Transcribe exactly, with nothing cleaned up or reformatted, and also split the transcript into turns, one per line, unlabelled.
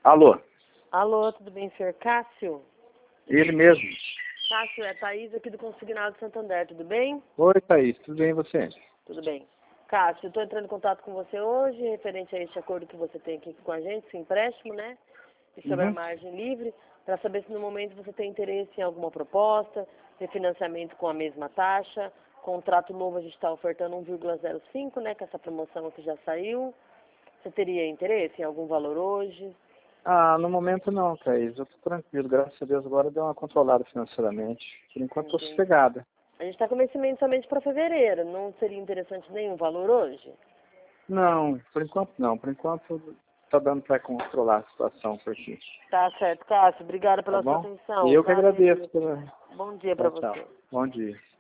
Alô?
Alô, tudo bem, senhor Cássio?
Ele mesmo.
Cássio, é Thaís aqui do Consignado Santander, tudo bem?
Oi, Thaís, tudo bem e você?
Tudo bem. Cássio, eu estou entrando em contato com você hoje, referente a este acordo que você tem aqui com a gente, esse empréstimo, né? E sobre
Uhum.
a margem livre, para saber se no momento você tem interesse em alguma proposta, refinanciamento com a mesma taxa, contrato novo a gente está ofertando um vírgula zero cinco, né? Com essa promoção que já saiu. Você teria interesse em algum valor hoje?
Ah, no momento não, Thaís. Eu tô tranquilo, graças a Deus agora deu uma controlada financeiramente. Por enquanto tô
Entendi.
sossegada.
A gente está com vencimento somente para fevereiro. Não seria interessante nenhum valor hoje?
Não, por enquanto não. Por enquanto tá dando para controlar a situação por aqui.
Tá certo, Cássio. Obrigada
Tá
pela sua
bom?
atenção.
E eu que
Valeu.
agradeço. Pela...
Bom dia para
Tchau, tchau.
você.
Bom dia.